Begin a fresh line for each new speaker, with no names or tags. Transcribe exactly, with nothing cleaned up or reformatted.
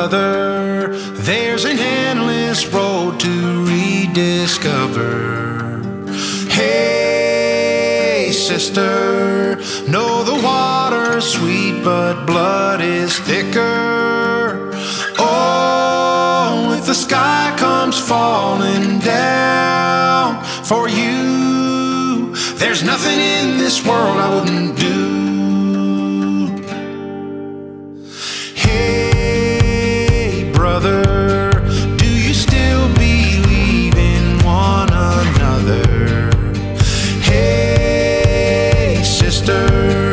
brother, there's an endless road to rediscover. Hey, sister, know the water's sweet, but blood is thicker. Oh, if the sky comes falling down for you, there's nothing in this world I wouldn't do. Hey, brother, do you still believe in one another? Hey, sister,